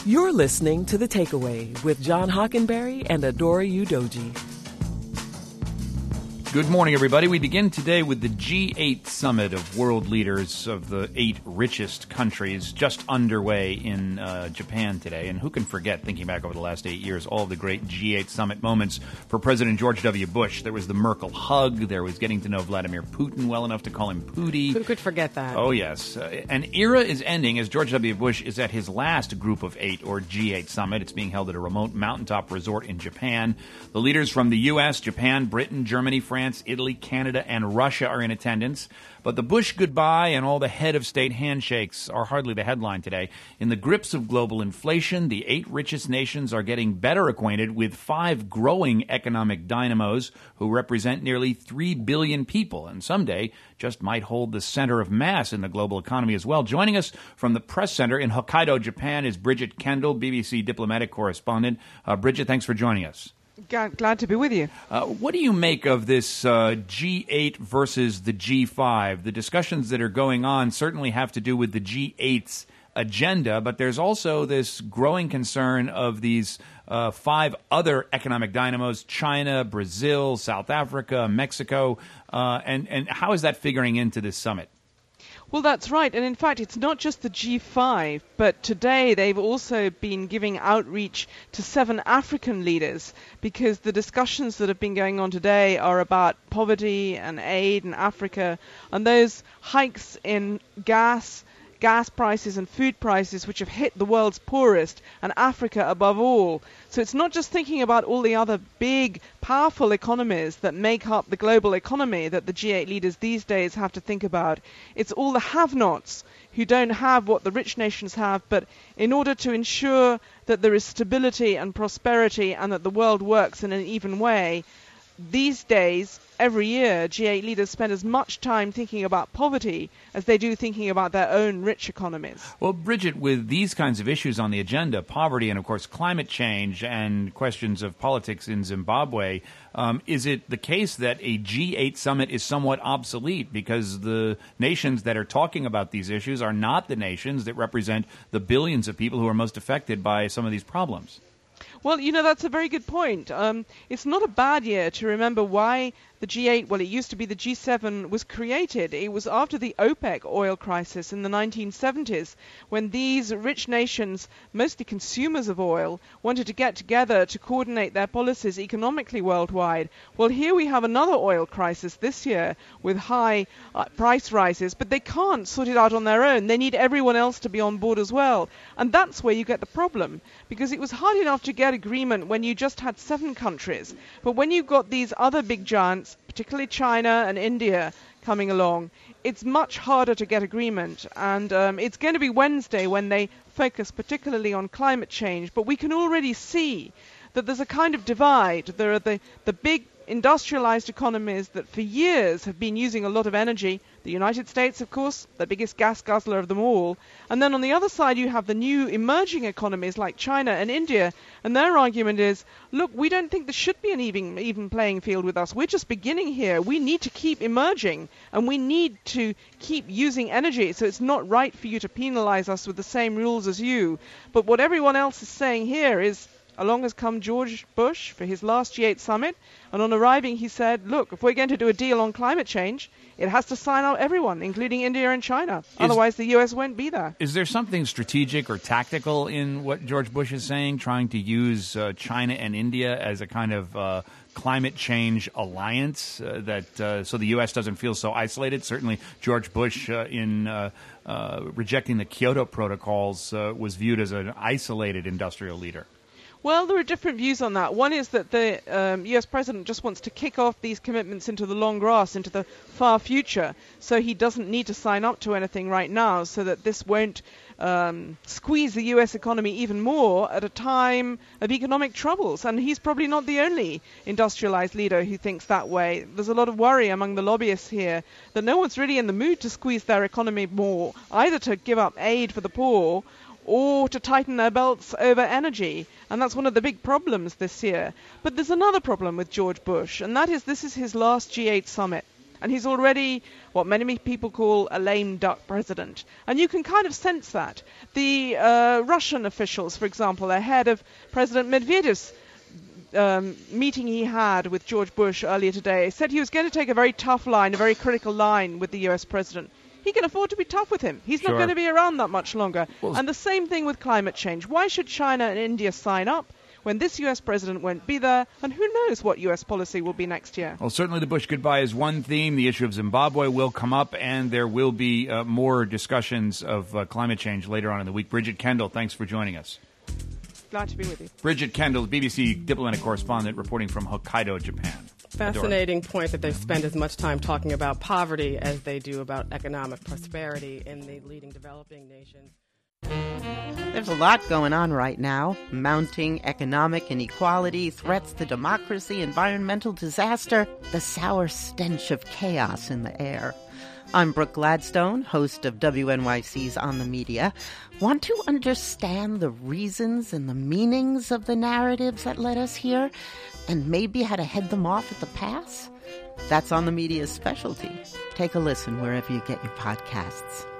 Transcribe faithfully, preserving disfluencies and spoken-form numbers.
You're listening to The Takeaway with John Hockenberry and Adora Udoji. Good morning, everybody. We begin today with the G eight summit of world leaders of the eight richest countries just underway in uh, Japan today. And who can forget, thinking back over the last eight years, all of the great G eight summit moments for President George W. Bush. There was the Merkel hug. There was getting to know Vladimir Putin well enough to call him Pootie. Who could forget that? Oh, yes. Uh, an era is ending as George W. Bush is at his last Group of Eight, or G eight summit. It's being held at a remote mountaintop resort in Japan. The leaders from the U S, Japan, Britain, Germany, France, Italy, Canada, and Russia are in attendance. But the Bush goodbye and all the head of state handshakes are hardly the headline today. In the grips of global inflation, the eight richest nations are getting better acquainted with five growing economic dynamos who represent nearly three billion people and someday just might hold the center of mass in the global economy as well. Joining us from the press center in Hokkaido, Japan, is Bridget Kendall, B B C diplomatic correspondent. Uh, Bridget, thanks for joining us. Glad to be with you. Uh, what do you make of this uh, G eight versus the G five? The discussions that are going on certainly have to do with the G eight's agenda, but there's also this growing concern of these uh, five other economic dynamos, China, Brazil, South Africa, Mexico, uh, and, and how is that figuring into this summit? Well, that's right. And in fact, it's not just the G five, but today they've also been giving outreach to seven African leaders because the discussions that have been going on today are about poverty and aid in Africa and those hikes in gas gas prices and food prices which have hit the world's poorest and Africa above all. So it's not just thinking about all the other big, powerful economies that make up the global economy that the G eight leaders these days have to think about. It's all the have-nots who don't have what the rich nations have, but in order to ensure that there is stability and prosperity and that the world works in an even way, these days, every year, G eight leaders spend as much time thinking about poverty as they do thinking about their own rich economies. Well, Bridget, with these kinds of issues on the agenda, poverty and, of course, climate change and questions of politics in Zimbabwe, um, is it the case that a G eight summit is somewhat obsolete because the nations that are talking about these issues are not the nations that represent the billions of people who are most affected by some of these problems? Well, you know, that's a very good point. Um, it's not a bad year to remember why the G eight, well, it used to be the G seven, was created. It was after the OPEC oil crisis in the nineteen seventies when these rich nations, mostly consumers of oil, wanted to get together to coordinate their policies economically worldwide. Well, here we have another oil crisis this year with high uh, price rises, but they can't sort it out on their own. They need everyone else to be on board as well. And that's where you get the problem, because it was hard enough to get agreement when you just had seven countries. But when you've got these other big giants, particularly China and India, coming along, it's much harder to get agreement. And um, it's going to be Wednesday when they focus particularly on climate change. But we can already see that there's a kind of divide. There are the, the big industrialized economies that for years have been using a lot of energy. The United States, of course, the biggest gas guzzler of them all. And then on the other side, you have the new emerging economies like China and India. And their argument is, look, we don't think there should be an even, even playing field with us. We're just beginning here. We need to keep emerging. And we need to keep using energy. So it's not right for you to penalize us with the same rules as you. But what everyone else is saying here is, along has come George Bush for his last G eight summit, and on arriving he said, look, if we're going to do a deal on climate change, it has to sign out everyone, including India and China. Is, Otherwise, the U S won't be there. Is there something strategic or tactical in what George Bush is saying, trying to use uh, China and India as a kind of uh, climate change alliance uh, that uh, so the U S doesn't feel so isolated? Certainly, George Bush, uh, in uh, uh, rejecting the Kyoto protocols, uh, was viewed as an isolated industrial leader. Well, there are different views on that. One is that the um, U S president just wants to kick off these commitments into the long grass, into the far future, so he doesn't need to sign up to anything right now, so that this won't um, squeeze the U S economy even more at a time of economic troubles. And he's probably not the only industrialized leader who thinks that way. There's a lot of worry among the lobbyists here that no one's really in the mood to squeeze their economy more, either to give up aid for the poor or to tighten their belts over energy. And that's one of the big problems this year. But there's another problem with George Bush, and that is this is his last G eight summit. And he's already what many people call a lame duck president. And you can kind of sense that. The uh, Russian officials, for example, ahead of President Medvedev's um, meeting he had with George Bush earlier today, said he was going to take a very tough line, a very critical line with the U S president. He can afford to be tough with him. He's Sure. not going to be around that much longer. Well, and the same thing with climate change. Why should China and India sign up when this U S president won't be there? And who knows what U S policy will be next year? Well, certainly the Bush goodbye is one theme. The issue of Zimbabwe will come up, and there will be uh, more discussions of uh, climate change later on in the week. Bridget Kendall, thanks for joining us. Glad to be with you. Bridget Kendall, B B C diplomatic correspondent, reporting from Hokkaido, Japan. Fascinating point that they spend as much time talking about poverty as they do about economic prosperity in the leading developing nations. There's a lot going on right now. Mounting economic inequality, threats to democracy, environmental disaster, the sour stench of chaos in the air. I'm Brooke Gladstone, host of W N Y C's On the Media. Want to understand the reasons and the meanings of the narratives that led us here, and maybe how to head them off at the pass? That's On the Media's specialty. Take a listen wherever you get your podcasts.